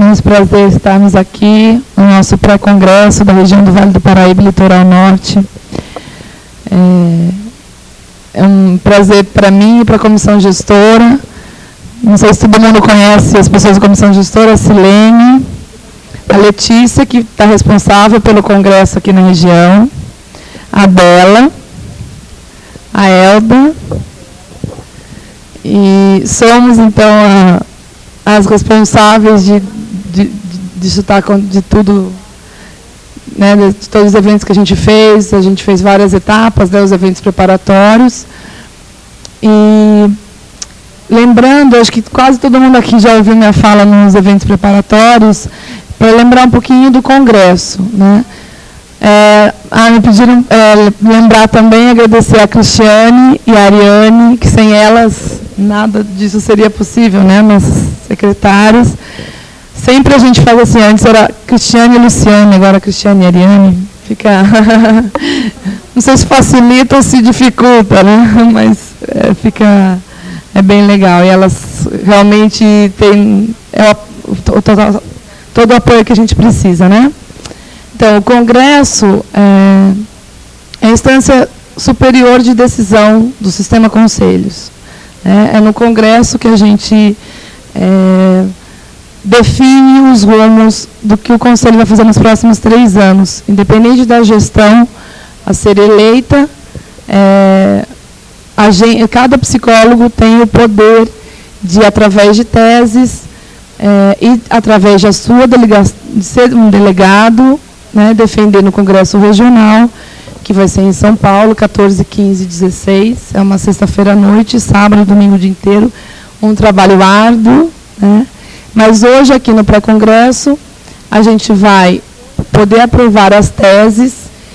imenso prazer estarmos aqui no nosso pré-congresso da região do Vale do Paraíba, Litoral Norte. É um prazer para mim e para a comissão gestora. Não sei se todo mundo conhece as pessoas da comissão gestora, a Silene, a Letícia, que está responsável pelo congresso aqui na região, a Bela, a Elda, e somos, então, as responsáveis de tudo, né, de todos os eventos que a gente fez várias etapas, né, os eventos preparatórios. E lembrando, acho que quase todo mundo aqui já ouviu minha fala nos eventos preparatórios, para lembrar um pouquinho do congresso, né? Me pediram lembrar também, agradecer a Cristiane e a Ariane, que sem elas nada disso seria possível, né? Nossas secretárias. Sempre a gente faz assim, antes era Cristiane e Luciane, agora Cristiane e Ariane. Fica não sei se facilita ou se dificulta, né? Mas é bem legal. E elas realmente têm todo o apoio que a gente precisa, né? Então, o Congresso é a instância superior de decisão do sistema conselhos. É no Congresso que a gente define os rumos do que o Conselho vai fazer nos próximos 3 anos. Independente da gestão a ser eleita, cada psicólogo tem o poder de, através de teses, e através da sua delegação, de ser um delegado, né, defender no Congresso Regional, que vai ser em São Paulo, 14, 15 e 16, é uma sexta-feira à noite, sábado e domingo o dia inteiro, um trabalho árduo, né? Mas hoje, aqui no pré-congresso, a gente vai poder aprovar as teses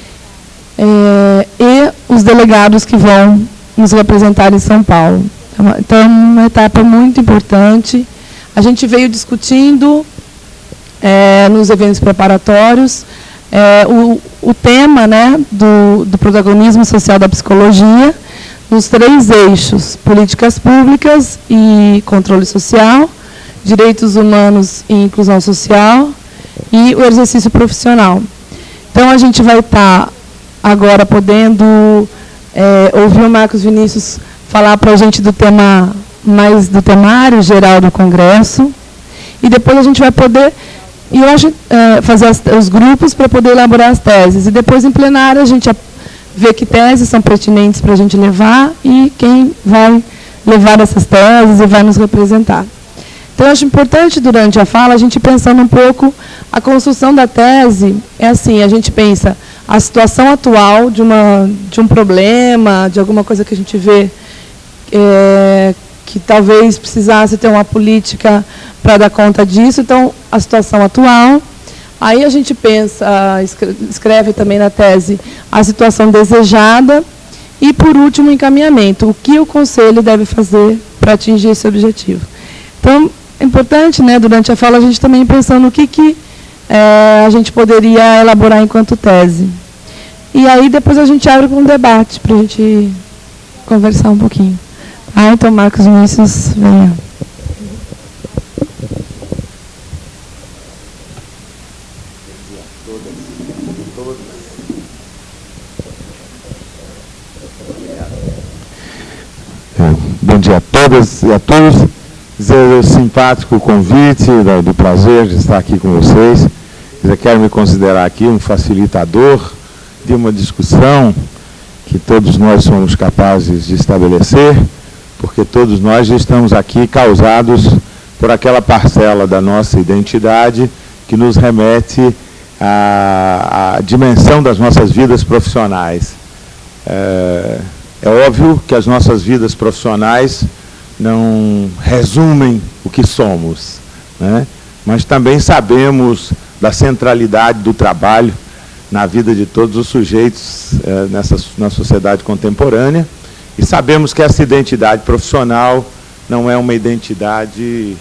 e os delegados que vão nos representar em São Paulo. Então, é uma etapa muito importante. A gente veio discutindo nos eventos preparatórios o tema, né, do protagonismo social da psicologia, nos 3 eixos: políticas públicas e controle social, direitos humanos e inclusão social e o exercício profissional. Então, a gente vai estar agora podendo ouvir o Marcos Vinícius falar para a gente do tema, mais do temário geral do Congresso, e depois a gente vai poder fazer os grupos para poder elaborar as teses, e depois em plenário a gente vê que teses são pertinentes para a gente levar e quem vai levar essas teses e vai nos representar. Então, eu acho importante, durante a fala, a gente pensando um pouco, a construção da tese é assim, a gente pensa a situação atual de um problema, de alguma coisa que a gente vê que talvez precisasse ter uma política para dar conta disso. Então, a situação atual. Aí a gente pensa, escreve também na tese, a situação desejada. E, por último, o encaminhamento. O que o Conselho deve fazer para atingir esse objetivo. Então, é importante, né, durante a fala, a gente também pensando no que a gente poderia elaborar enquanto tese. E aí, depois a gente abre para um debate, para a gente conversar um pouquinho. Então, Marcos Vinícius, venha. Bom dia a todas e a todos. Dizer o simpático convite, do prazer de estar aqui com vocês. Quero me considerar aqui um facilitador de uma discussão que todos nós somos capazes de estabelecer, porque todos nós estamos aqui causados por aquela parcela da nossa identidade que nos remete à dimensão das nossas vidas profissionais. É óbvio que as nossas vidas profissionais não resumem o que somos, né? Mas também sabemos da centralidade do trabalho na vida de todos os sujeitos na sociedade contemporânea, e sabemos que essa identidade profissional não é uma identidade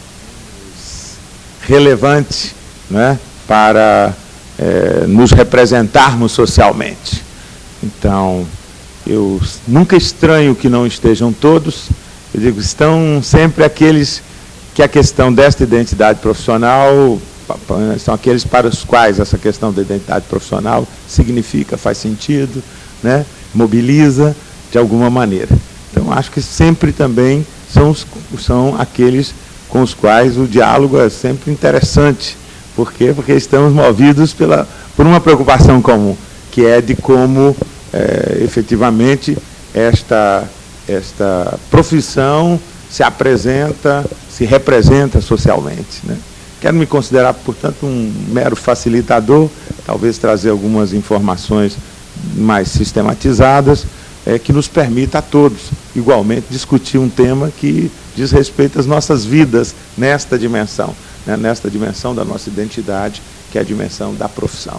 relevante, né, para nos representarmos socialmente. Então, eu nunca estranho que não estejam todos. Eu digo, estão sempre aqueles que a questão desta identidade profissional são aqueles para os quais essa questão da identidade profissional significa, faz sentido, né, mobiliza de alguma maneira. Então, acho que sempre também são aqueles com os quais o diálogo é sempre interessante. Por quê? Porque estamos movidos por uma preocupação comum, que é de como, efetivamente, esta profissão se apresenta, se representa socialmente, né? Quero me considerar, portanto, um mero facilitador, talvez trazer algumas informações mais sistematizadas, que nos permita a todos, igualmente, discutir um tema que diz respeito às nossas vidas nesta dimensão, né? Nesta dimensão da nossa identidade, que é a dimensão da profissão.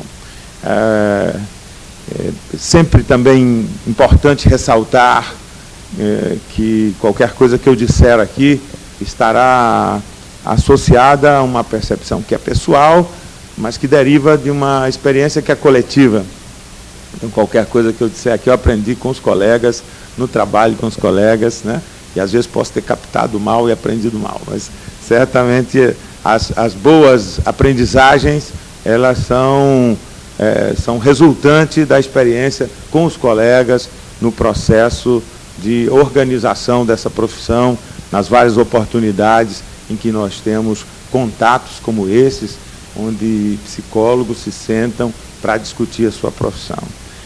Sempre também importante ressaltar que qualquer coisa que eu disser aqui estará associada a uma percepção que é pessoal, mas que deriva de uma experiência que é coletiva. Então, qualquer coisa que eu disser aqui, eu aprendi com os colegas, no trabalho com os colegas, né? E às vezes posso ter captado mal e aprendido mal, mas certamente as boas aprendizagens, elas são resultante da experiência com os colegas no processo de organização dessa profissão, nas várias oportunidades em que nós temos contatos como esses, onde psicólogos se sentam para discutir a sua profissão.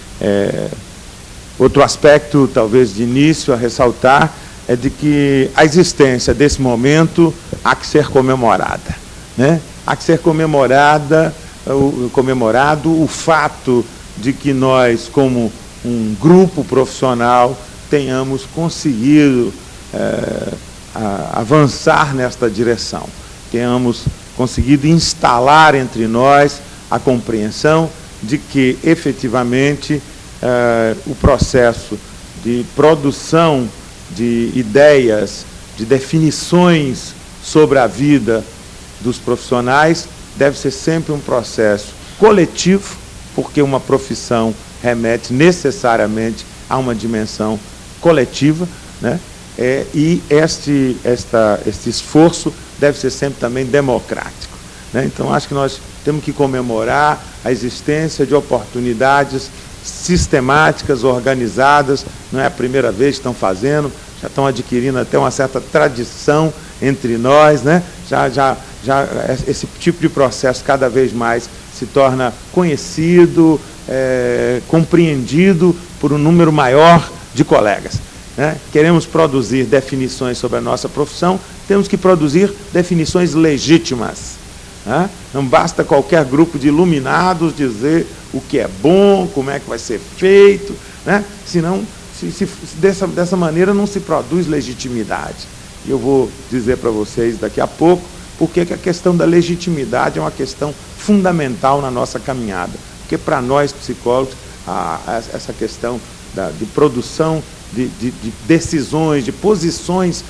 Outro aspecto, talvez de início, a ressaltar, é de que a existência desse momento há que ser comemorada, né? Há que ser comemorado o fato de que nós, como um grupo profissional, tenhamos conseguido avançar nesta direção, tenhamos conseguido instalar entre nós a compreensão de que, efetivamente, o processo de produção de ideias, de definições sobre a vida dos profissionais deve ser sempre um processo coletivo, porque uma profissão remete necessariamente a uma dimensão coletiva, né? E este esforço deve ser sempre também democrático, né? Então, acho que nós temos que comemorar a existência de oportunidades sistemáticas, organizadas. Não é a primeira vez que estão fazendo, já estão adquirindo até uma certa tradição entre nós, né? Já esse tipo de processo cada vez mais se torna conhecido, compreendido por um número maior de colegas, né? Queremos produzir definições sobre a nossa profissão, temos que produzir definições legítimas, né? Não basta qualquer grupo de iluminados dizer o que é bom, como é que vai ser feito, né? Senão, dessa maneira não se produz legitimidade. E eu vou dizer para vocês daqui a pouco porque que a questão da legitimidade é uma questão fundamental na nossa caminhada. Porque para nós, psicólogos, essa questão de produção de decisões, de posições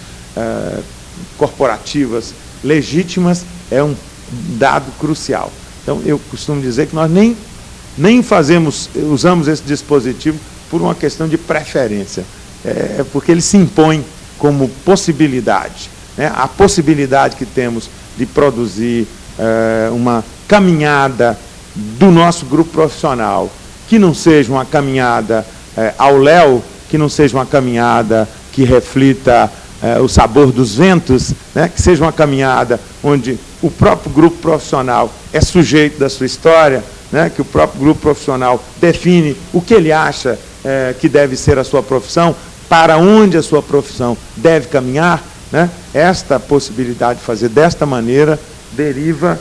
corporativas legítimas é um dado crucial. Então, eu costumo dizer que nós nem usamos esse dispositivo por uma questão de preferência, porque ele se impõe como possibilidade, né? A possibilidade que temos de produzir uma caminhada do nosso grupo profissional, que não seja uma caminhada ao léu, que não seja uma caminhada que reflita o sabor dos ventos, né? Que seja uma caminhada onde o próprio grupo profissional é sujeito da sua história, né? Que o próprio grupo profissional define o que ele acha que deve ser a sua profissão, para onde a sua profissão deve caminhar, né? Esta possibilidade de fazer desta maneira deriva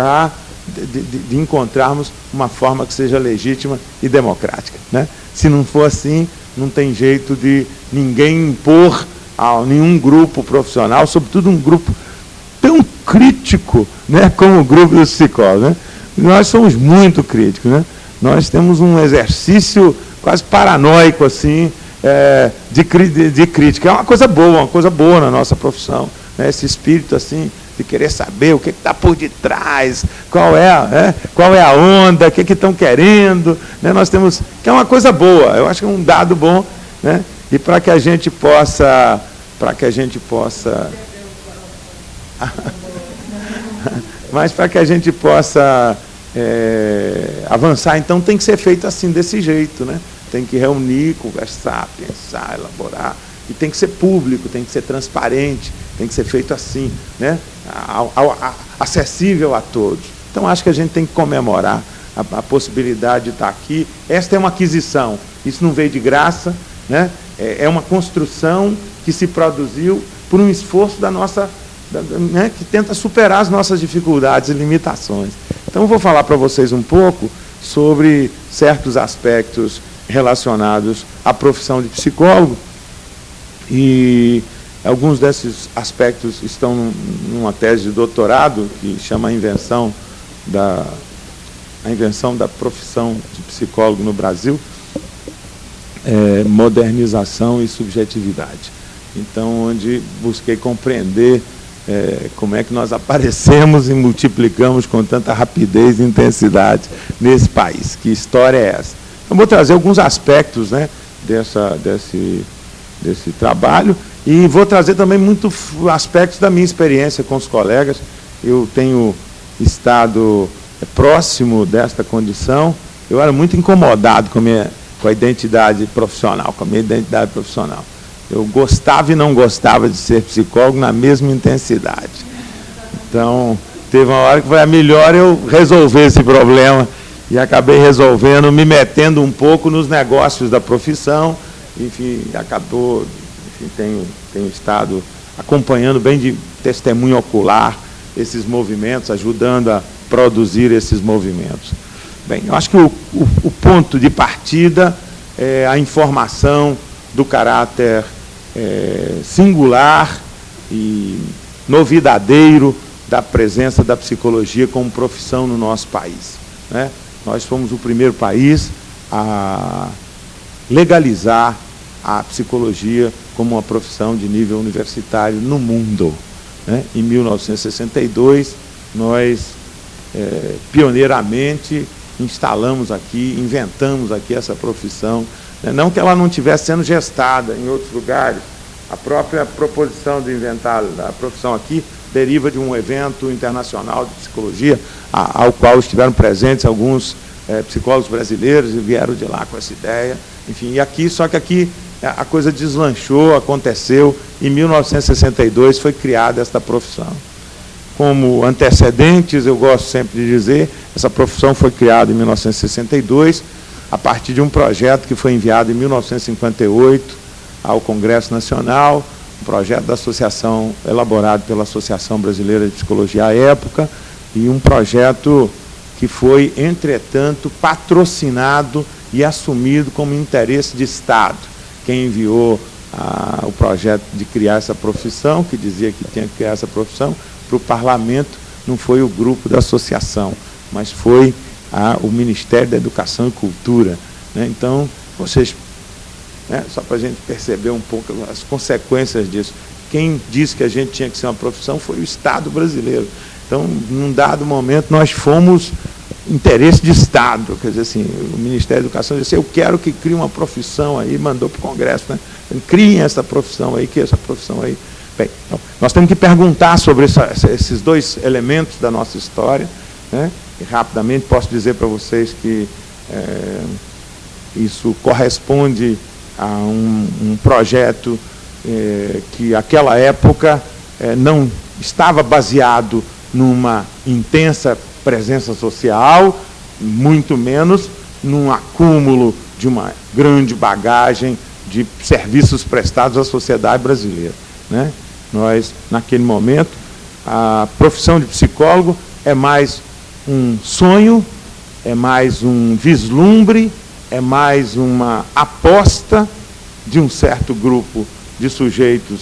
de encontrarmos uma forma que seja legítima e democrática, né? Se não for assim, não tem jeito de ninguém impor a nenhum grupo profissional, sobretudo um grupo tão crítico, né, como o grupo dos psicólogos, né? Nós somos muito críticos, né? Nós temos um exercício quase paranoico, assim, de crítica. É uma coisa boa na nossa profissão, né? Esse espírito, assim, de querer saber o que está por detrás, qual é a onda, o que estão querendo, né? Nós temos, que é uma coisa boa, eu acho que é um dado bom, né? E para que a gente possa Mas para que a gente possa avançar, então tem que ser feito assim, desse jeito, né? Tem que reunir, conversar, pensar, elaborar, e tem que ser público, tem que ser transparente, tem que ser feito assim, né? Acessível a todos. Então acho que a gente tem que comemorar a possibilidade de estar aqui. Esta é uma aquisição, isso não veio de graça, né? É uma construção que se produziu por um esforço da nossa, né, que tenta superar as nossas dificuldades e limitações. Então, eu vou falar para vocês um pouco sobre certos aspectos relacionados à profissão de psicólogo, e alguns desses aspectos estão numa tese de doutorado que chama a invenção da profissão de psicólogo no Brasil, modernização e subjetividade. Então, onde busquei compreender como é que nós aparecemos e multiplicamos com tanta rapidez e intensidade nesse país. Que história é essa? Eu vou trazer alguns aspectos, né, desse trabalho, e vou trazer também muitos aspectos da minha experiência com os colegas. Eu tenho estado próximo desta condição. Eu era muito incomodado com a identidade profissional, com a minha identidade profissional. Eu gostava e não gostava de ser psicólogo na mesma intensidade. Então, teve uma hora que foi melhor eu resolver esse problema, e acabei resolvendo, me metendo um pouco nos negócios da profissão. Enfim, tenho estado acompanhando bem de testemunho ocular esses movimentos, ajudando a produzir esses movimentos. Bem, eu acho que o ponto de partida é a informação do caráter singular e novidadeiro da presença da psicologia como profissão no nosso país, né? Nós fomos o primeiro país a legalizar a psicologia como uma profissão de nível universitário no mundo, né? Em 1962, nós pioneiramente instalamos aqui, inventamos aqui essa profissão. Não que ela não estivesse sendo gestada em outros lugares. A própria proposição de inventar a profissão aqui deriva de um evento internacional de psicologia, ao qual estiveram presentes alguns psicólogos brasileiros e vieram de lá com essa ideia. Enfim, e aqui, só que aqui a coisa deslanchou, aconteceu, em 1962 foi criada esta profissão. Como antecedentes, eu gosto sempre de dizer, essa profissão foi criada em 1962, a partir de um projeto que foi enviado em 1958 ao Congresso Nacional, um projeto da associação, elaborado pela Associação Brasileira de Psicologia à época, e um projeto que foi, entretanto, patrocinado e assumido como interesse de Estado. Quem enviou o projeto de criar essa profissão, que dizia que tinha que criar essa profissão, para o Parlamento, não foi o grupo da associação, mas foi o Ministério da Educação e Cultura, né? Então, vocês, né, só para a gente perceber um pouco as consequências disso, quem disse que a gente tinha que ser uma profissão foi o Estado brasileiro. Então, num dado momento, nós fomos interesse de Estado, quer dizer assim, o Ministério da Educação disse, eu quero que crie uma profissão aí, mandou para o Congresso, né? Criem essa profissão aí, que essa profissão aí. Bem, então, nós temos que perguntar sobre esses dois elementos da nossa história, né? E rapidamente posso dizer para vocês que isso corresponde a um projeto que, naquela época, não estava baseado numa intensa presença social, muito menos num acúmulo de uma grande bagagem de serviços prestados à sociedade brasileira, né? Nós, naquele momento, a profissão de psicólogo é mais um sonho, é mais um vislumbre, é mais uma aposta de um certo grupo de sujeitos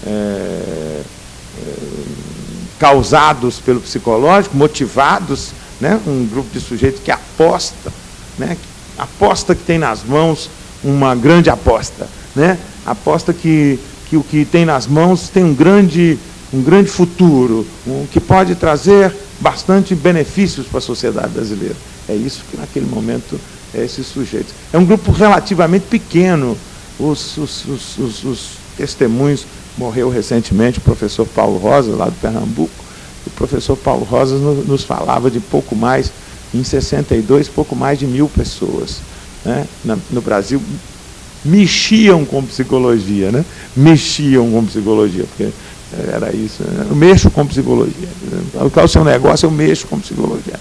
causados pelo psicológico, motivados, né? Um grupo de sujeitos que aposta, né? Aposta que tem nas mãos uma grande aposta, né? Aposta que o que tem nas mãos tem um grande futuro, que pode trazer bastante benefícios para a sociedade brasileira. É isso que naquele momento esses sujeitos. É um grupo relativamente pequeno. Os testemunhos morreu recentemente o professor Paulo Rosas, lá do Pernambuco. O professor Paulo Rosas nos falava de pouco mais, em 62, pouco mais de 1000 pessoas, né, no Brasil, mexiam com psicologia, né? Mexiam com psicologia, porque era isso, né? Eu mexo com psicologia. Qual é o seu negócio? Eu mexo com psicologia.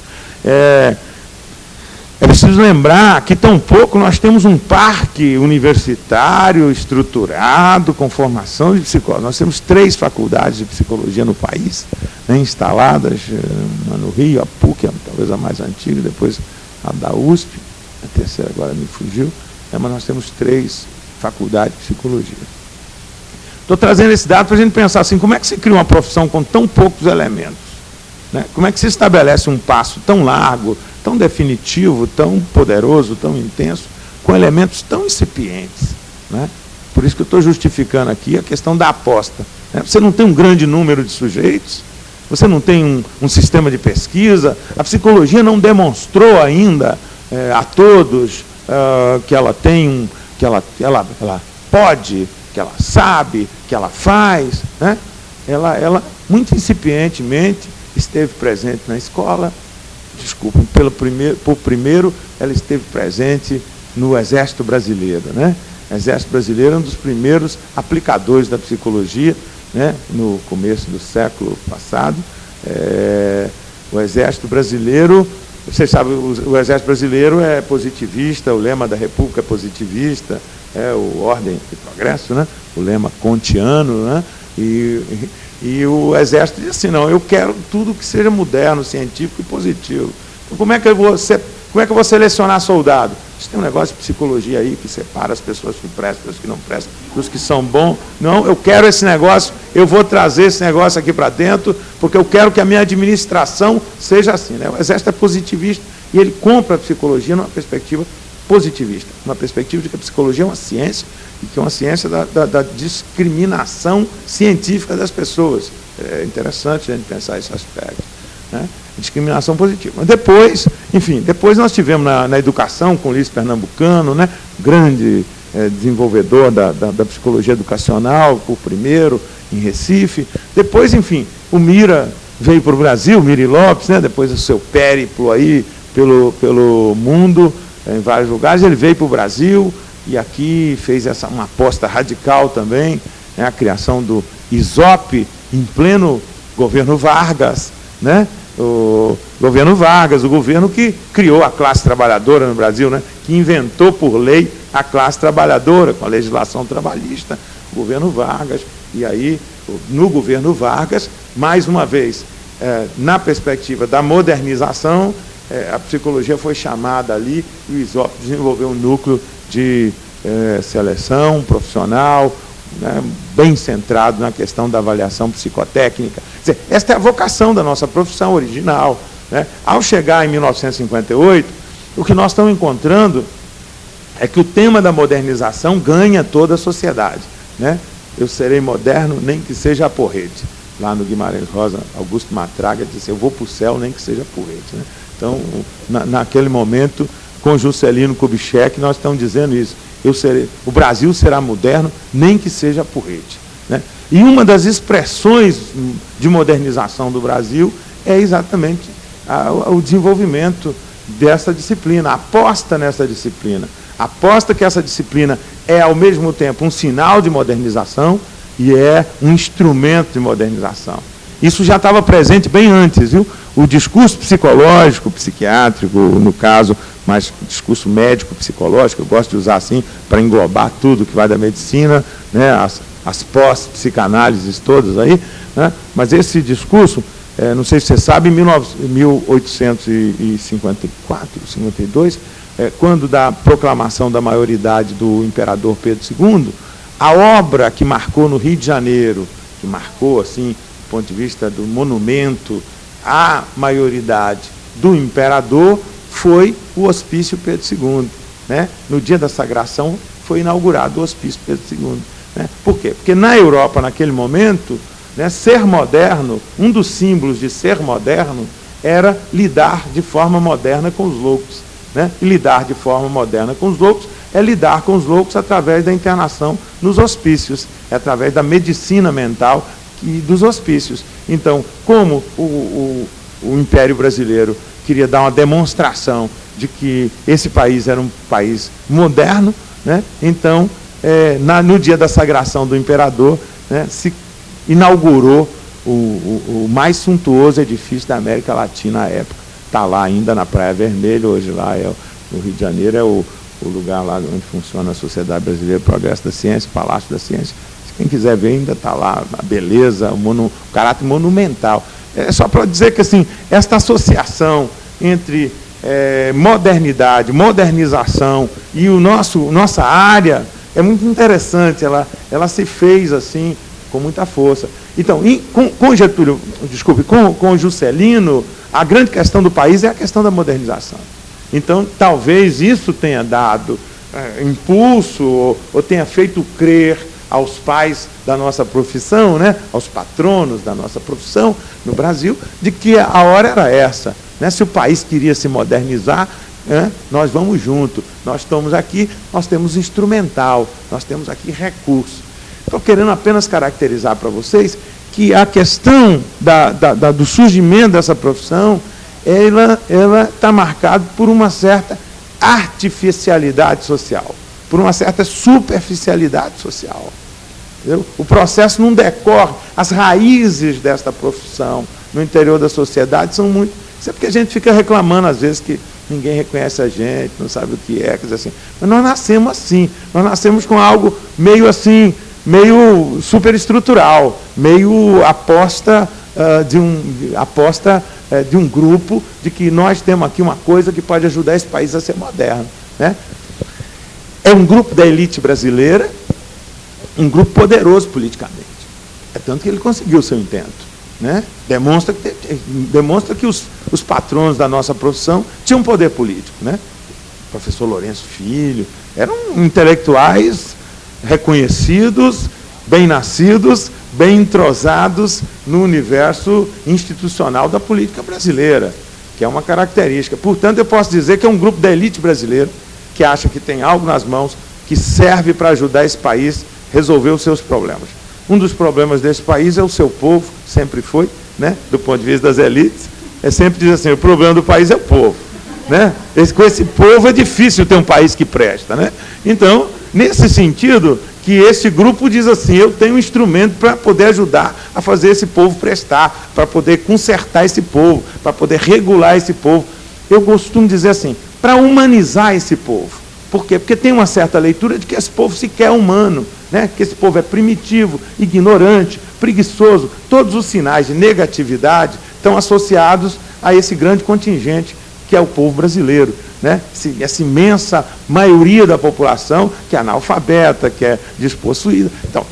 É preciso lembrar que tão pouco nós temos um parque universitário estruturado com formação de psicólogos. Nós temos 3 faculdades de psicologia no país, né, instaladas no Rio, a PUC, talvez a mais antiga, depois a da USP, a terceira agora me fugiu, mas nós temos 3 faculdades de psicologia. Estou trazendo esse dado para a gente pensar assim, como é que se cria uma profissão com tão poucos elementos? Né? Como é que se estabelece um passo tão largo, tão definitivo, tão poderoso, tão intenso, com elementos tão incipientes? Né? Por isso que eu estou justificando aqui a questão da aposta. Né? Você não tem um grande número de sujeitos, você não tem um sistema de pesquisa, a psicologia não demonstrou ainda a todos que ela tem, que ela pode, que ela sabe, que ela faz. Né? Ela muito incipientemente esteve presente na escola, por primeiro, ela esteve presente no Exército Brasileiro. Né? O Exército Brasileiro é um dos primeiros aplicadores da psicologia, né? No começo do século passado. O Exército Brasileiro, vocês sabem, o Exército Brasileiro é positivista, o lema da República é positivista, o Ordem e Progresso, né? O lema kantiano, né? E o Exército diz assim, não, eu quero tudo que seja moderno, científico e positivo. Então, como é que eu vou selecionar soldado? Você tem um negócio de psicologia aí que separa as pessoas que prestam das que não prestam, dos que são bons. Não, eu quero esse negócio, eu vou trazer esse negócio aqui para dentro, porque eu quero que a minha administração seja assim. Né? O Exército é positivista e ele compra a psicologia numa perspectiva positivista, uma perspectiva de que a psicologia é uma ciência, e que é uma ciência da discriminação científica das pessoas. É interessante a gente pensar esse aspecto. Né? Discriminação positiva. Mas depois, enfim, depois nós tivemos na educação, com o Ulisses Pernambucano, né? Grande desenvolvedor da psicologia educacional, por primeiro, em Recife. Depois, enfim, o Mira veio para o Brasil, Miri Lopes, né? Depois do seu périplo aí pelo mundo, em vários lugares, ele veio para o Brasil e aqui fez uma aposta radical também, né? A criação do ISOP em pleno governo Vargas, né? O governo Vargas, o governo que criou a classe trabalhadora no Brasil, né? Que inventou por lei a classe trabalhadora, com a legislação trabalhista, o governo Vargas. E aí, no governo Vargas, mais uma vez, na perspectiva da modernização, a psicologia foi chamada ali, e o ISOP desenvolveu um núcleo de seleção profissional, né, bem centrado na questão da avaliação psicotécnica. Quer dizer, esta é a vocação da nossa profissão original. Né? Ao chegar em 1958, o que nós estamos encontrando é que o tema da modernização ganha toda a sociedade. Né? Eu serei moderno, nem que seja a porrete. Lá no Guimarães Rosa, Augusto Matraga disse, eu vou para o céu, nem que seja porrete. Né? Então, naquele momento, com Juscelino Kubitschek, nós estamos dizendo isso. O Brasil será moderno, nem que seja porrete. Né? E uma das expressões de modernização do Brasil é exatamente o desenvolvimento dessa disciplina, a aposta nessa disciplina. A aposta que essa disciplina é, ao mesmo tempo, um sinal de modernização e é um instrumento de modernização. Isso já estava presente bem antes, viu? O discurso psicológico, psiquiátrico, no caso, mas discurso médico, psicológico, eu gosto de usar assim para englobar tudo que vai da medicina, né, as pós-psicanálises todas aí, né, mas esse discurso, não sei se você sabe, em 1854, 52, quando da proclamação da maioridade do imperador Pedro II, a obra que marcou no Rio de Janeiro, que marcou, assim, do ponto de vista do monumento à maioridade do imperador, foi o Hospício Pedro II. Né? No dia da sagração foi inaugurado o Hospício Pedro II. Né? Por quê? Porque na Europa, naquele momento, né, ser moderno, um dos símbolos de ser moderno era lidar de forma moderna com os loucos. Né? E lidar de forma moderna com os loucos é lidar com os loucos através da internação nos hospícios, é através da medicina mental e dos hospícios. Então, como o Império Brasileiro queria dar uma demonstração de que esse país era um país moderno, né? Então, no dia da sagração do imperador, né, se inaugurou o mais suntuoso edifício da América Latina à época. Está lá ainda na Praia Vermelha, hoje lá no Rio de Janeiro, é o lugar lá onde funciona a Sociedade Brasileira do Progresso da Ciência, o Palácio da Ciência. Quem quiser ver, ainda está lá a beleza, o caráter monumental. É só para dizer que assim, esta associação entre modernidade, modernização e nossa área é muito interessante, ela se fez assim com muita força. Então, com Getúlio, desculpe, com Juscelino, a grande questão do país é a questão da modernização. Então, talvez isso tenha dado impulso ou tenha feito crer aos pais da nossa profissão, né, aos patronos da nossa profissão no Brasil, de que a hora era essa. Né? Se o país queria se modernizar, nós vamos junto. Nós estamos aqui, nós temos instrumental, nós temos aqui recurso. Estou querendo apenas caracterizar para vocês que a questão do surgimento dessa profissão, ela está marcada por uma certa artificialidade social, por uma certa superficialidade social. Entendeu? O processo não decorre, as raízes desta profissão no interior da sociedade são muito... Isso é porque a gente fica reclamando, às vezes, que ninguém reconhece a gente, não sabe o que é, quer dizer assim. Mas nós nascemos assim, nós nascemos com algo meio assim, meio superestrutural, meio aposta de um grupo de que nós temos aqui uma coisa que pode ajudar esse país a ser moderno. Né? É um grupo da elite brasileira, um grupo poderoso politicamente. É tanto que ele conseguiu o seu intento. Né? Demonstra que os patronos da nossa profissão tinham poder político. Né? O professor Lourenço Filho, eram intelectuais reconhecidos, bem-nascidos, bem entrosados no universo institucional da política brasileira, que é uma característica. Portanto, eu posso dizer que é um grupo da elite brasileira que acha que tem algo nas mãos que serve para ajudar esse país a resolver os seus problemas. Um dos problemas desse país é o seu povo, sempre foi, né? Do ponto de vista das elites, sempre diz assim, o problema do país é o povo. Né? Com esse povo é difícil ter um país que presta. Né? Então, nesse sentido, que esse grupo diz assim, eu tenho um instrumento para poder ajudar a fazer esse povo prestar, para poder consertar esse povo, para poder regular esse povo. Eu costumo dizer assim, para humanizar esse povo. Por quê? Porque tem uma certa leitura de que esse povo sequer é humano, né? Que esse povo é primitivo, ignorante, preguiçoso. Todos os sinais de negatividade estão associados a esse grande contingente que é o povo brasileiro. Né? Essa imensa maioria da população que é analfabeta, que é despossuída. Então,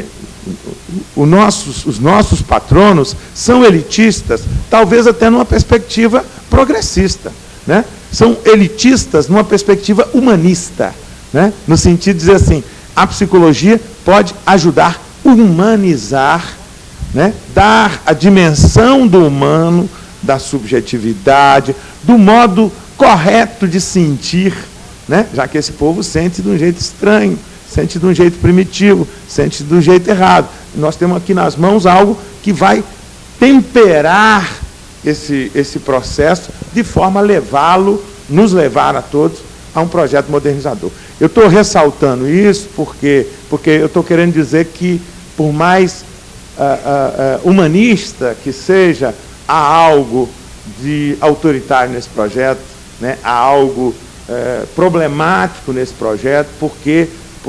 os nossos patronos são elitistas, talvez até numa perspectiva progressista. Né? São elitistas numa perspectiva humanista, né? No sentido de dizer assim, a psicologia pode ajudar a humanizar, né? Dar a dimensão do humano, da subjetividade, do modo correto de sentir, né? Já que esse povo sente de um jeito estranho, sente de um jeito primitivo, sente de um jeito errado. Nós temos aqui nas mãos algo que vai temperar esse processo de forma a nos levar a todos a um projeto modernizador. Eu estou ressaltando isso porque eu estou querendo dizer que, por mais humanista que seja, há algo de autoritário nesse projeto, né? Há algo problemático nesse projeto, porque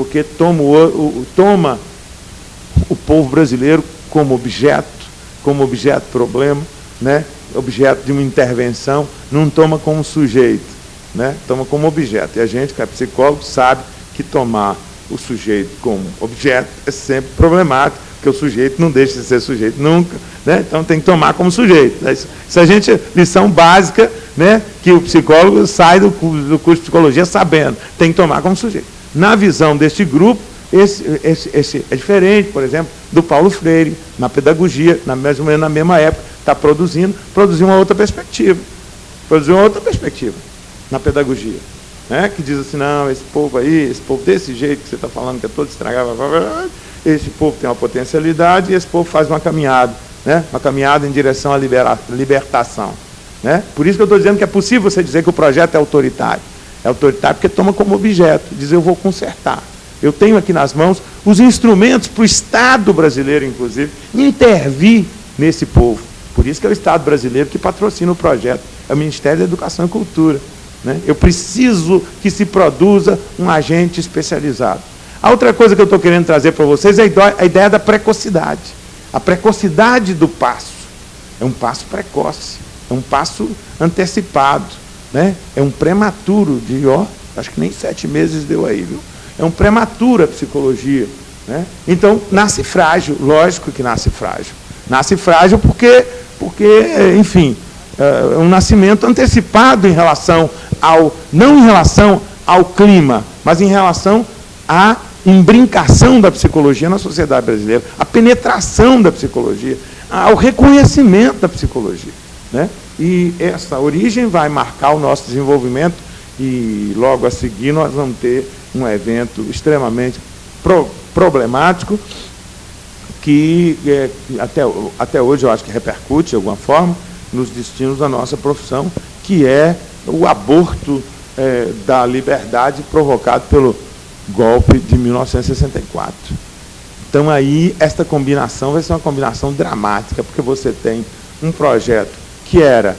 toma o povo brasileiro como objeto problema, né? Objeto de uma intervenção, não toma como sujeito, né? Toma como objeto. E a gente, que é psicólogo, sabe que tomar o sujeito como objeto é sempre problemático, porque o sujeito não deixa de ser sujeito nunca, né? Então tem que tomar como sujeito. Isso a gente, lição básica, né? Que o psicólogo sai do curso de psicologia sabendo, tem que tomar como sujeito. Na visão deste grupo, esse é diferente, por exemplo, do Paulo Freire, na pedagogia, mais ou menos na mesma época, está produziu uma outra perspectiva. Produziu uma outra perspectiva na pedagogia. né, que diz assim, não, esse povo aí, esse povo desse jeito que você está falando, que é todo estragado, esse povo tem uma potencialidade e esse povo faz uma caminhada, né, uma caminhada em direção à libertação. Né? Por isso que eu estou dizendo que é possível você dizer que o projeto é autoritário. É autoritário porque toma como objeto, diz eu vou consertar. Eu tenho aqui nas mãos os instrumentos para o Estado brasileiro, inclusive, intervir nesse povo. Por isso que é o Estado brasileiro que patrocina o projeto, é o Ministério da Educação e Cultura. Né? Eu preciso que se produza um agente especializado. A outra coisa que eu estou querendo trazer para vocês é a ideia da precocidade. A precocidade do passo. É um passo precoce, é um passo antecipado, né? É um prematuro de, acho que nem 7 meses deu aí, viu? É um prematuro a psicologia. Né? Então, nasce frágil, lógico que nasce frágil. Nasce frágil porque enfim, é um nascimento antecipado em relação ao, não em relação ao clima, mas em relação à imbrincação da psicologia na sociedade brasileira, a penetração da psicologia, ao reconhecimento da psicologia. Né? E essa origem vai marcar o nosso desenvolvimento e logo a seguir nós vamos ter um evento extremamente problemático que até hoje eu acho que repercute de alguma forma nos destinos da nossa profissão, que é o aborto da liberdade provocado pelo golpe de 1964. Então aí esta combinação vai ser uma combinação dramática, porque você tem um projeto que era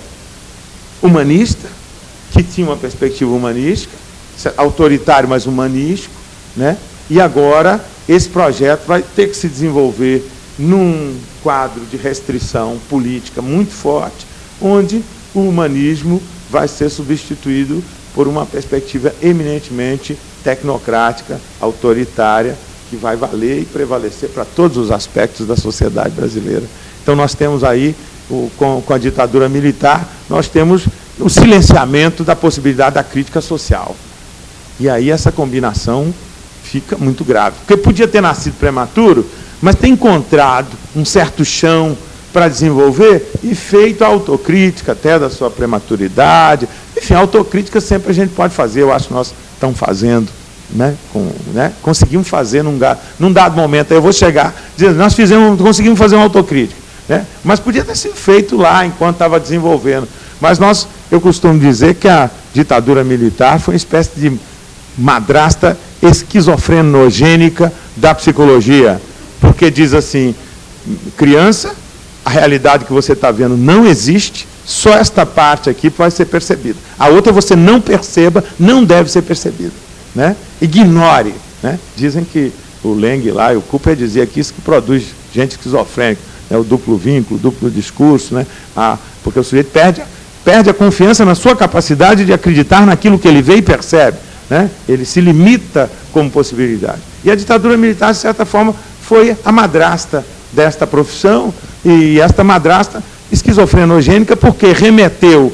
humanista, que tinha uma perspectiva humanística, autoritário, mas humanístico, né? E agora esse projeto vai ter que se desenvolver num quadro de restrição política muito forte, onde o humanismo vai ser substituído por uma perspectiva eminentemente tecnocrática, autoritária, que vai valer e prevalecer para todos os aspectos da sociedade brasileira. Então nós temos aí, com a ditadura militar, nós temos o silenciamento da possibilidade da crítica social. E aí essa combinação fica muito grave. Porque podia ter nascido prematuro, mas ter encontrado um certo chão para desenvolver e feito a autocrítica até da sua prematuridade. Enfim, a autocrítica sempre a gente pode fazer, eu acho que nós estamos fazendo, né? Conseguimos fazer num dado momento, aí eu vou chegar, dizendo, nós conseguimos fazer uma autocrítica, né? Mas podia ter sido feito lá, enquanto estava desenvolvendo. Mas eu costumo dizer que a ditadura militar foi uma espécie de madrasta esquizofrenogênica da psicologia, porque diz assim, criança, a realidade que você está vendo não existe, só esta parte aqui vai ser percebida. A outra você não perceba, não deve ser percebida. Né? Ignore. Né? Dizem que o Leng lá, e o Cooper dizia que isso que produz gente esquizofrênica, né? O duplo vínculo, o duplo discurso, né? Porque o sujeito perde a confiança na sua capacidade de acreditar naquilo que ele vê e percebe. Né? Ele se limita como possibilidade. E a ditadura militar, de certa forma, foi a madrasta desta profissão, e esta madrasta esquizofrenogênica, porque remeteu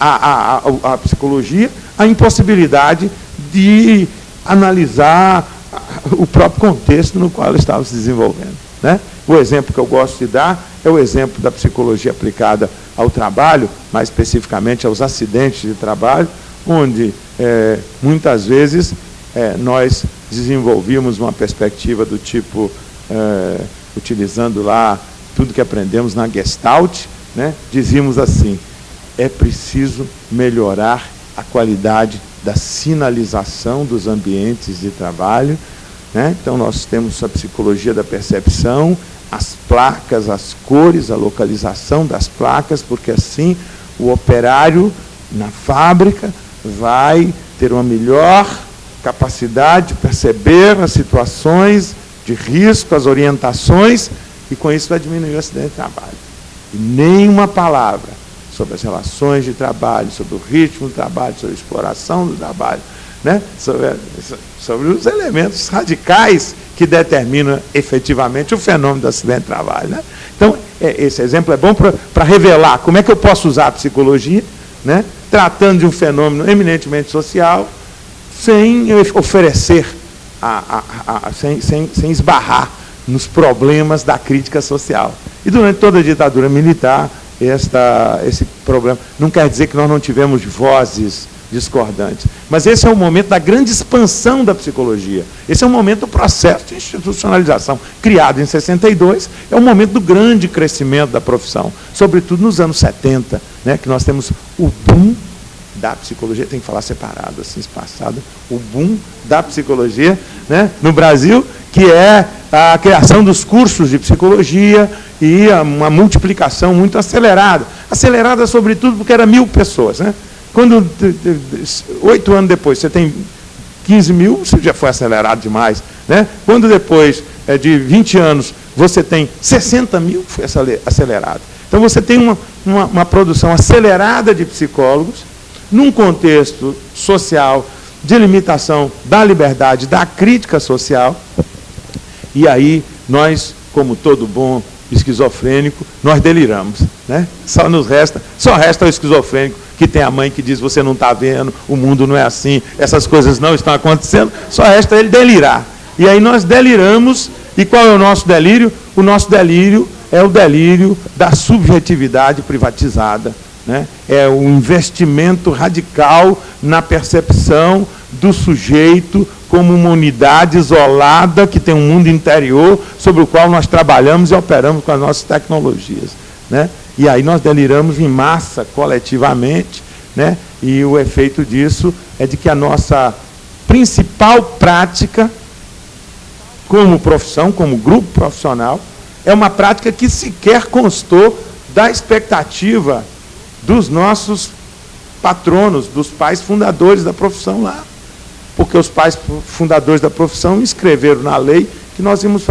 à psicologia a impossibilidade de analisar o próprio contexto no qual ela estava se desenvolvendo. Né? O exemplo que eu gosto de dar é o exemplo da psicologia aplicada ao trabalho, mais especificamente aos acidentes de trabalho, onde muitas vezes nós desenvolvíamos uma perspectiva do tipo, utilizando lá tudo que aprendemos na Gestalt, né? Dizíamos assim, é preciso melhorar a qualidade da sinalização dos ambientes de trabalho. Né? Então nós temos a psicologia da percepção, as placas, as cores, a localização das placas, porque assim o operário na fábrica vai ter uma melhor capacidade de perceber as situações de risco, as orientações, e com isso vai diminuir o acidente de trabalho. E nenhuma palavra sobre as relações de trabalho, sobre o ritmo do trabalho, sobre a exploração do trabalho, né? sobre os elementos radicais que determinam efetivamente o fenômeno do acidente de trabalho. Né? Então, esse exemplo é bom para revelar como é que eu posso usar a psicologia, né? Tratando de um fenômeno eminentemente social, sem oferecer, sem esbarrar nos problemas da crítica social. E durante toda a ditadura militar, esse problema não quer dizer que nós não tivemos vozes discordantes. Mas esse é o momento da grande expansão da psicologia. Esse é o momento do processo de institucionalização. Criado em 62, é o momento do grande crescimento da profissão. Sobretudo nos anos 70, né, que nós temos o boom da psicologia, tem que falar separado, assim, espaçado, o boom da psicologia, né, no Brasil, que é a criação dos cursos de psicologia e uma multiplicação muito acelerada. Acelerada, sobretudo, porque era 1.000 pessoas, né? Quando, 8 anos depois, você tem 15 mil, você já foi acelerado demais, né? Quando depois de 20 anos, você tem 60 mil, foi acelerado. Então, você tem uma produção acelerada de psicólogos, num contexto social de limitação da liberdade, da crítica social, e aí nós, como todo bom esquizofrênico, nós deliramos, né? Só resta o esquizofrênico que tem a mãe que diz: você não está vendo, o mundo não é assim, essas coisas não estão acontecendo, só resta ele delirar. E aí nós deliramos, e qual é o nosso delírio? O nosso delírio é o delírio da subjetividade privatizada, né? É o investimento radical na percepção do sujeito como uma unidade isolada que tem um mundo interior sobre o qual nós trabalhamos e operamos com as nossas tecnologias, né? E aí nós deliramos em massa, coletivamente, né? E o efeito disso é de que a nossa principal prática como profissão, como grupo profissional, é uma prática que sequer constou da expectativa dos nossos patronos, dos pais fundadores da profissão lá. Porque os pais fundadores da profissão escreveram na lei que nós íamos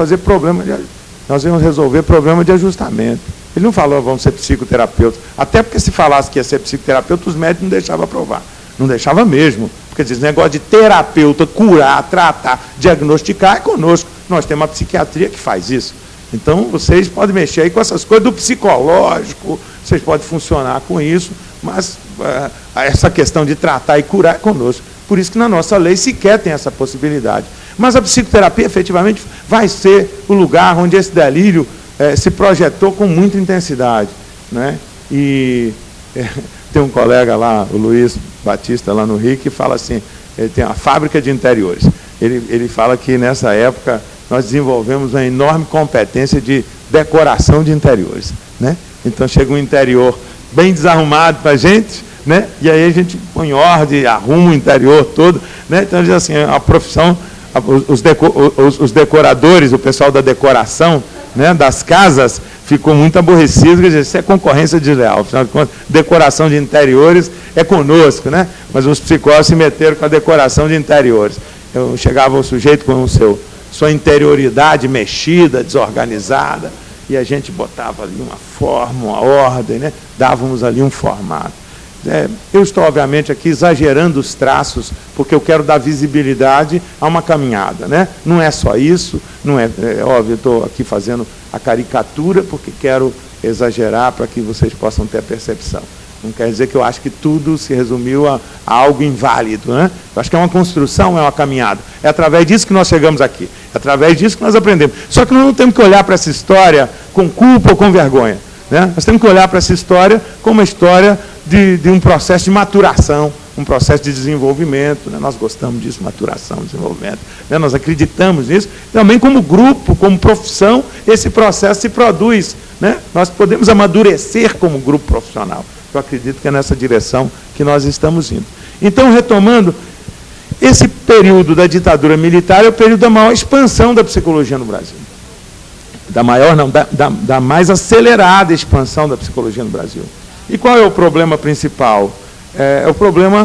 resolver problema de ajustamento. Ele não falou: vamos ser psicoterapeutas. Até porque, se falasse que ia ser psicoterapeuta, os médicos não deixavam aprovar. Não deixava mesmo. Porque diz: negócio de terapeuta, curar, tratar, diagnosticar é conosco. Nós temos uma psiquiatria que faz isso. Então, vocês podem mexer aí com essas coisas do psicológico, vocês podem funcionar com isso, mas essa questão de tratar e curar é conosco. Por isso que na nossa lei sequer tem essa possibilidade. Mas a psicoterapia, efetivamente, vai ser o lugar onde esse delírio se projetou com muita intensidade, né? E tem um colega lá, o Luiz Batista, lá no Rio, que fala assim, ele tem uma fábrica de interiores. Ele fala que, nessa época, nós desenvolvemos uma enorme competência de decoração de interiores, né? Então, chega um interior bem desarrumado para a gente, né? E aí a gente põe em ordem, arruma o interior todo, né? Então, diz assim, a profissão, os decoradores, o pessoal da decoração, né, das casas, ficou muito aborrecido, quer dizer, isso é concorrência desleal. Afinal de contas, decoração de interiores é conosco, né? Mas os psicólogos se meteram com a decoração de interiores. Chegava o sujeito com sua interioridade mexida, desorganizada, e a gente botava ali uma forma, uma ordem, né? Dávamos ali um formato. Eu estou, obviamente, aqui exagerando os traços, porque eu quero dar visibilidade a uma caminhada, né? Não é só isso, não é óbvio, eu estou aqui fazendo a caricatura, porque quero exagerar para que vocês possam ter a percepção. Não quer dizer que eu acho que tudo se resumiu a algo inválido, né? Eu acho que é uma construção, é uma caminhada. É através disso que nós chegamos aqui, é através disso que nós aprendemos. Só que nós não temos que olhar para essa história com culpa ou com vergonha, né? Nós temos que olhar para essa história como uma história de um processo de maturação, um processo de desenvolvimento, né? Nós gostamos disso, maturação, desenvolvimento, né? Nós acreditamos nisso. Também como grupo, como profissão, esse processo se produz, né? Nós podemos amadurecer como grupo profissional. Eu acredito que é nessa direção que nós estamos indo. Então, retomando, esse período da ditadura militar é o período da maior expansão da psicologia no Brasil. Da maior, não, da mais acelerada expansão da psicologia no Brasil. E qual é o problema principal? É o problema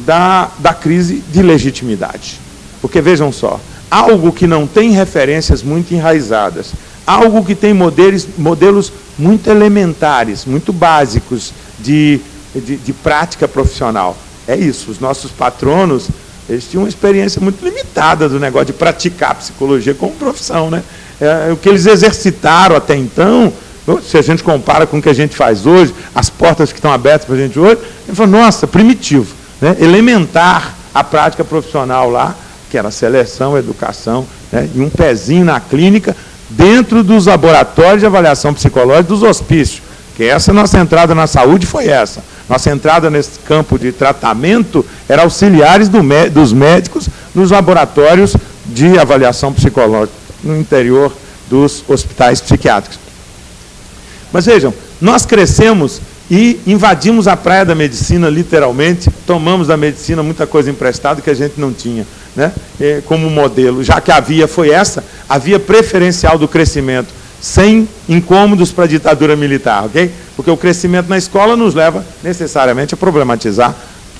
da crise de legitimidade. Porque, vejam só, algo que não tem referências muito enraizadas, algo que tem modelos muito elementares, muito básicos de prática profissional. É isso, os nossos patronos, eles tinham uma experiência muito limitada do negócio de praticar psicologia como profissão, né? O que eles exercitaram até então, se a gente compara com o que a gente faz hoje, as portas que estão abertas para a gente hoje, ele falou: nossa, primitivo, né? Elementar a prática profissional lá, que era seleção, educação, né? E um pezinho na clínica, dentro dos laboratórios de avaliação psicológica dos hospícios, que essa nossa entrada na saúde foi essa. Nossa entrada nesse campo de tratamento era auxiliares dos médicos nos laboratórios de avaliação psicológica no interior dos hospitais psiquiátricos. Mas vejam, nós crescemos e invadimos a praia da medicina, literalmente, tomamos da medicina muita coisa emprestada que a gente não tinha, né? Como modelo, já que a via foi essa, a via preferencial do crescimento, sem incômodos para a ditadura militar, ok? Porque o crescimento na escola nos leva necessariamente a problematizar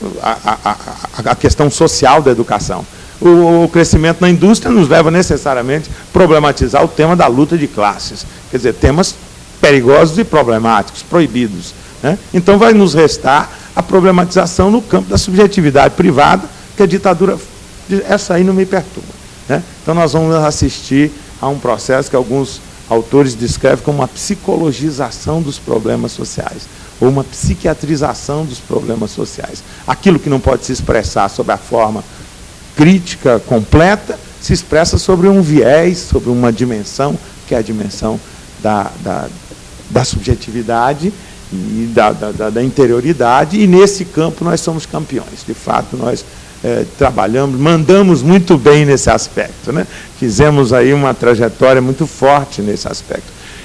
a questão social da educação. O crescimento na indústria nos leva necessariamente a problematizar o tema da luta de classes, quer dizer, temas perigosos e problemáticos, proibidos, né? Então vai nos restar a problematização no campo da subjetividade privada, que a ditadura, essa aí não me perturba, né? Então nós vamos assistir a um processo que alguns autores descrevem como uma psicologização dos problemas sociais, ou uma psiquiatrização dos problemas sociais. Aquilo que não pode se expressar sob a forma crítica completa, se expressa sobre um viés, sobre uma dimensão, que é a dimensão da subjetividade e da interioridade, e nesse campo nós somos campeões. De fato, nós trabalhamos, mandamos muito bem nesse aspecto, né? Fizemos aí uma trajetória muito forte nesse aspecto.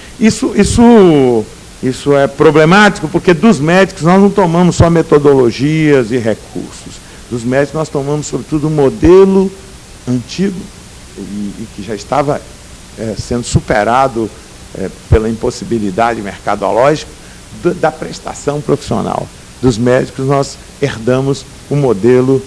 Isso é problemático, porque dos médicos nós não tomamos só metodologias e recursos. Dos médicos nós tomamos, sobretudo, um modelo antigo e que já estava sendo superado pela impossibilidade mercadológica da prestação profissional. Dos médicos nós herdamos o modelo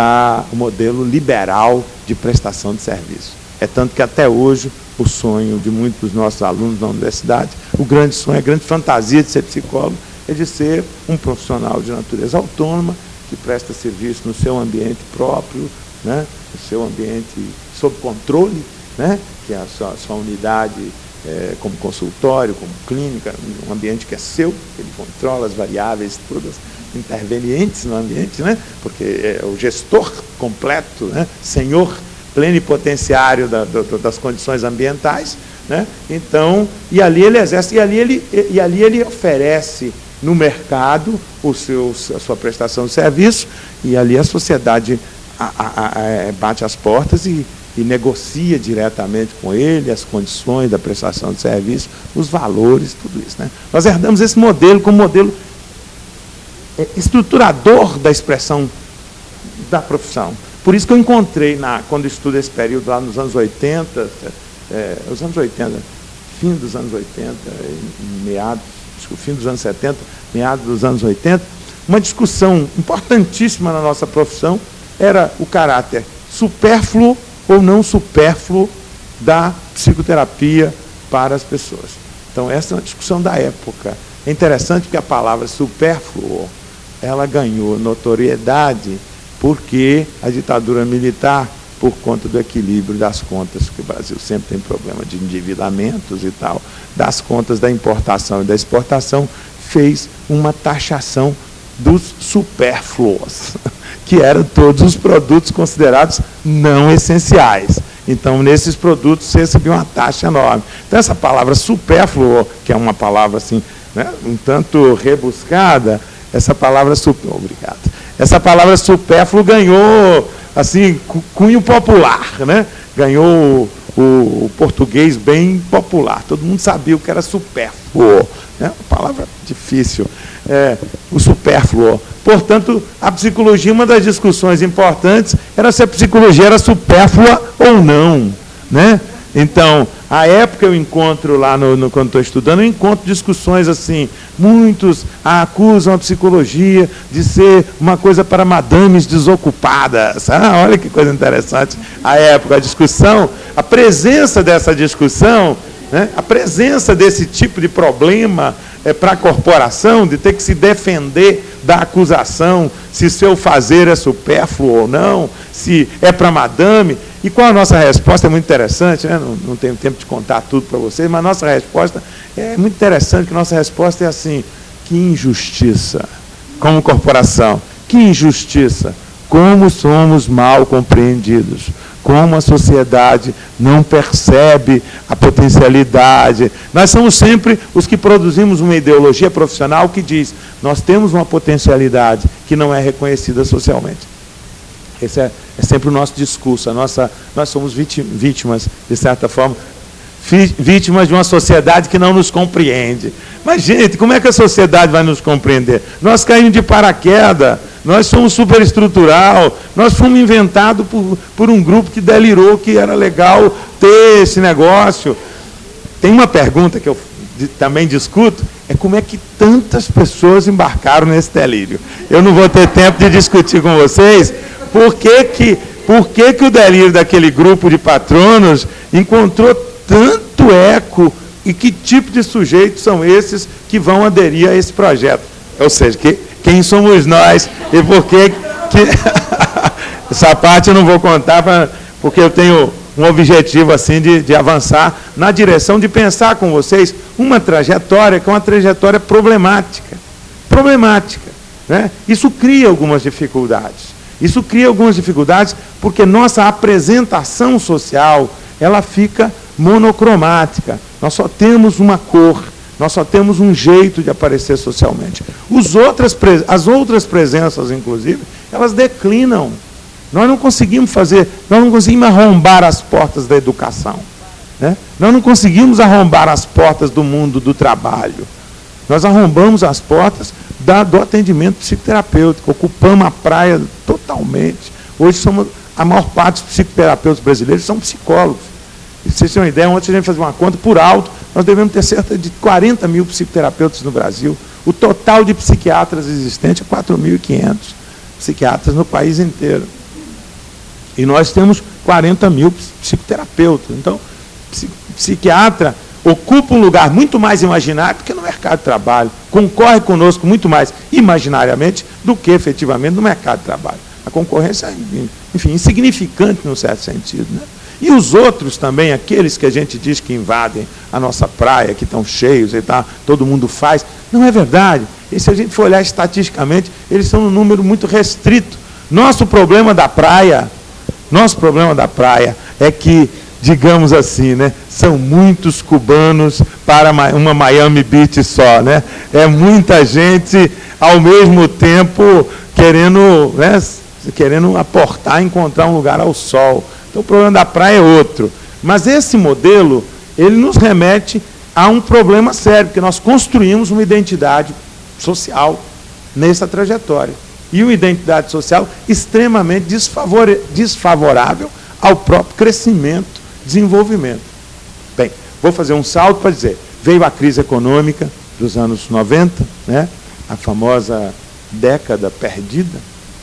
liberal de prestação de serviço. É tanto que até hoje o sonho de muitos dos nossos alunos da universidade, o grande sonho, a grande fantasia de ser psicólogo é de ser um profissional de natureza autônoma, que presta serviço no seu ambiente próprio, né? No seu ambiente sob controle, né? Que é a sua unidade como consultório, como clínica, um ambiente que é seu, ele controla as variáveis todas intervenientes no ambiente, né? Porque é o gestor completo, né? Senhor plenipotenciário das condições ambientais, né? Então, e ali ele exerce, e ali ele oferece no mercado a sua prestação de serviço, e ali a sociedade bate as portas e negocia diretamente com ele as condições da prestação de serviço, os valores, tudo isso, né? Nós herdamos esse modelo como modelo estruturador da expressão da profissão. Por isso que eu encontrei, quando eu estudo esse período lá nos anos 80, fim dos anos 80, fim dos anos 70, meados dos anos 80, uma discussão importantíssima na nossa profissão era o caráter supérfluo ou não supérfluo da psicoterapia para as pessoas. Então, essa é uma discussão da época. É interessante que a palavra supérfluo, ela ganhou notoriedade porque a ditadura militar, por conta do equilíbrio das contas, que o Brasil sempre tem problema de endividamentos e tal, das contas da importação e da exportação, fez uma taxação dos supérfluos, que eram todos os produtos considerados não essenciais. Então, nesses produtos, você recebia uma taxa enorme. Então, essa palavra supérfluo, que é uma palavra assim, né, um tanto rebuscada, essa palavra essa palavra supérfluo ganhou assim cunho popular, né? Ganhou o português bem popular. Todo mundo sabia o que era supérfluo, né? Uma palavra difícil. O supérfluo. Portanto, a psicologia, uma das discussões importantes era se a psicologia era supérflua ou não, né? Então, à época eu encontro lá, quando estou estudando, eu encontro discussões assim, muitos acusam a psicologia de ser uma coisa para madames desocupadas. Olha que coisa interessante. À época, a discussão, a presença dessa discussão, né, a presença desse tipo de problema para a corporação, de ter que se defender da acusação, se seu fazer é supérfluo ou não, se é para madame. E qual a nossa resposta? É muito interessante, né? Não tenho tempo de contar tudo para vocês, mas a nossa resposta é muito interessante, que a nossa resposta é assim: que injustiça, como corporação, que injustiça, como somos mal compreendidos, como a sociedade não percebe a potencialidade. Nós somos sempre os que produzimos uma ideologia profissional que diz: Nós temos uma potencialidade que não é reconhecida socialmente. Esse é sempre o nosso discurso. Nós somos vítimas, de certa forma, vítimas de uma sociedade que não nos compreende. Mas, gente, como é que a sociedade vai nos compreender? Nós caímos de paraquedas, nós somos superestrutural, nós fomos inventados por um grupo que delirou que era legal ter esse negócio. Tem uma pergunta que eu também discuto, é como é que tantas pessoas embarcaram nesse delírio. Eu não vou ter tempo de discutir com vocês por que o delírio daquele grupo de patronos encontrou tanto eco e que tipo de sujeitos são esses que vão aderir a esse projeto. Ou seja, quem somos nós e por que... Essa parte eu não vou contar, porque eu tenho um objetivo assim de avançar na direção de pensar com vocês uma trajetória que é uma trajetória problemática. Né? Isso cria algumas dificuldades. Porque nossa apresentação social, ela fica monocromática. Nós só temos uma cor, nós só temos um jeito de aparecer socialmente. As outras presenças, inclusive, elas declinam. Nós não conseguimos arrombar as portas da educação. Né? Nós não conseguimos arrombar as portas do mundo do trabalho. Nós arrombamos as portas do atendimento psicoterapêutico, ocupamos a praia totalmente. Hoje a maior parte dos psicoterapeutas brasileiros são psicólogos. E vocês têm uma ideia, ontem a gente fez uma conta por alto, nós devemos ter cerca de 40 mil psicoterapeutas no Brasil. O total de psiquiatras existente é 4.500 psiquiatras no país inteiro. E nós temos 40 mil psicoterapeutas. Então, psiquiatra ocupa um lugar muito mais imaginário do que no mercado de trabalho. Concorre conosco muito mais imaginariamente do que efetivamente no mercado de trabalho. A concorrência é, enfim, insignificante num certo sentido. Né? E os outros também, aqueles que a gente diz que invadem a nossa praia, que estão cheios, e tá, todo mundo faz. Não é verdade. E se a gente for olhar estatisticamente, eles são um número muito restrito. Nosso problema da praia é que, digamos assim, né, são muitos cubanos para uma Miami Beach só. Né? É muita gente, ao mesmo tempo, querendo aportar, encontrar um lugar ao sol. Então, o problema da praia é outro. Mas esse modelo, ele nos remete a um problema sério, porque nós construímos uma identidade social nessa trajetória. E uma identidade social extremamente desfavorável ao próprio crescimento, desenvolvimento. Bem, vou fazer um salto para dizer, veio a crise econômica dos anos 90, né? A famosa década perdida.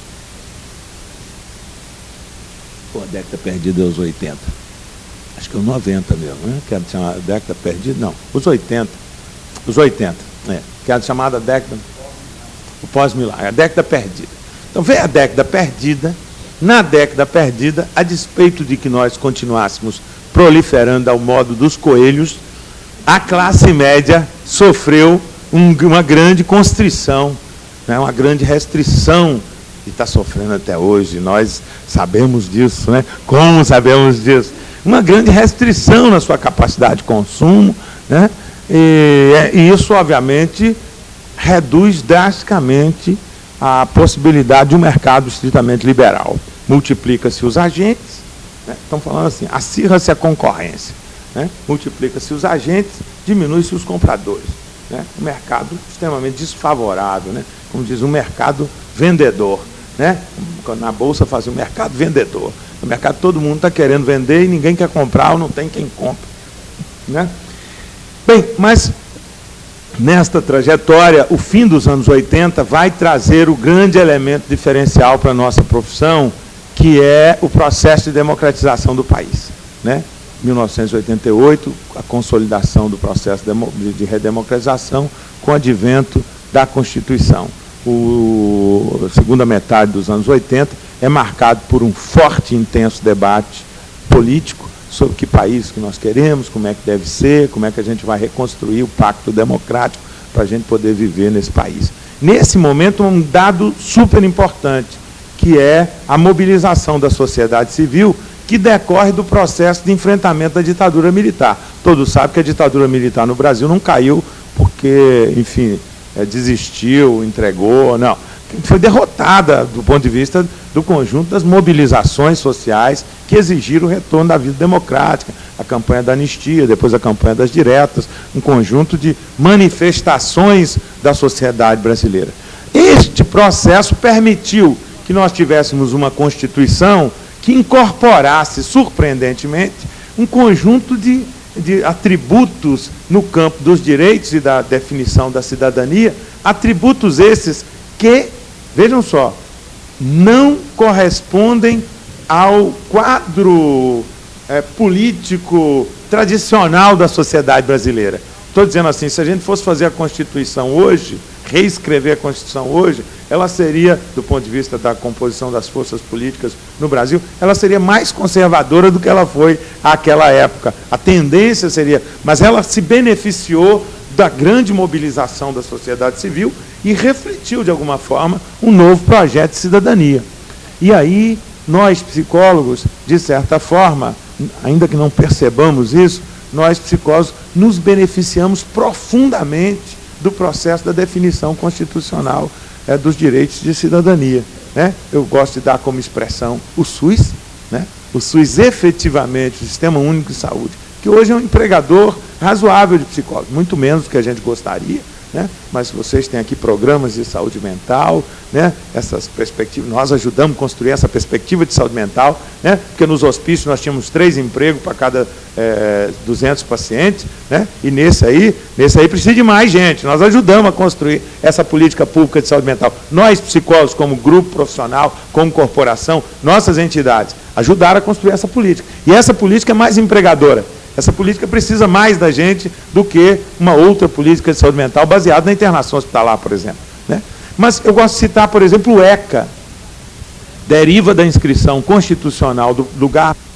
Pô, a década perdida é os 80. Acho que é os 90 mesmo, né? Quero chamar década perdida? Não, os 80. Os 80, quero chamada década... O pós-milagre, a década perdida. Então, veio a década perdida. Na década perdida, a despeito de que nós continuássemos proliferando ao modo dos coelhos, a classe média sofreu uma grande constrição, né, uma grande restrição, e está sofrendo até hoje. Nós sabemos disso, né? Como sabemos disso? Uma grande restrição na sua capacidade de consumo, né? E isso, obviamente, reduz drasticamente a possibilidade de um mercado estritamente liberal. Multiplica-se os agentes, né? Estão falando assim, acirra-se a concorrência, né? Multiplica-se os agentes, diminui-se os compradores, né? Um mercado extremamente desfavorável, né? Como diz, um mercado vendedor, né? Na Bolsa fazia um mercado vendedor. No mercado todo mundo está querendo vender e ninguém quer comprar ou não tem quem compre, né? Bem, mas nesta trajetória, o fim dos anos 80 vai trazer o grande elemento diferencial para a nossa profissão, que é o processo de democratização do país. Né? 1988, a consolidação do processo de redemocratização com o advento da Constituição. A segunda metade dos anos 80 é marcado por um forte e intenso debate político sobre que país que nós queremos, como é que deve ser, como é que a gente vai reconstruir o pacto democrático para a gente poder viver nesse país. Nesse momento, um dado super importante, que é a mobilização da sociedade civil, que decorre do processo de enfrentamento da ditadura militar. Todos sabem que a ditadura militar no Brasil não caiu porque, enfim, desistiu, entregou, não. Foi derrotada do ponto de vista do conjunto das mobilizações sociais que exigiram o retorno da vida democrática, a campanha da anistia, depois a campanha das diretas, um conjunto de manifestações da sociedade brasileira. Este processo permitiu que nós tivéssemos uma Constituição que incorporasse, surpreendentemente, um conjunto de atributos no campo dos direitos e da definição da cidadania, atributos esses que, vejam só, não correspondem ao quadro político tradicional da sociedade brasileira. Estou dizendo assim, se a gente fosse fazer a Constituição hoje, reescrever a Constituição hoje, ela seria, do ponto de vista da composição das forças políticas no Brasil, ela seria mais conservadora do que ela foi àquela época. A tendência seria, mas ela se beneficiou da grande mobilização da sociedade civil e refletiu, de alguma forma, um novo projeto de cidadania. E aí, nós, psicólogos, de certa forma, ainda que não percebamos isso, nós, psicólogos, nos beneficiamos profundamente do processo da definição constitucional dos direitos de cidadania. Né? Eu gosto de dar como expressão o SUS, né? O SUS efetivamente, o Sistema Único de Saúde, que hoje é um empregador razoável de psicólogos, muito menos do que a gente gostaria, né? Mas vocês têm aqui programas de saúde mental, né? Essas perspectivas, nós ajudamos a construir essa perspectiva de saúde mental, né? Porque nos hospícios nós tínhamos 3 empregos para cada 200 pacientes, né? E nesse aí precisa de mais gente. Nós ajudamos a construir essa política pública de saúde mental. Nós, psicólogos, como grupo profissional, como corporação, nossas entidades, ajudaram a construir essa política. E essa política é mais empregadora. Essa política precisa mais da gente do que uma outra política de saúde mental baseada na internação hospitalar, por exemplo. Né? Mas eu gosto de citar, por exemplo, o ECA. Deriva da inscrição constitucional do lugar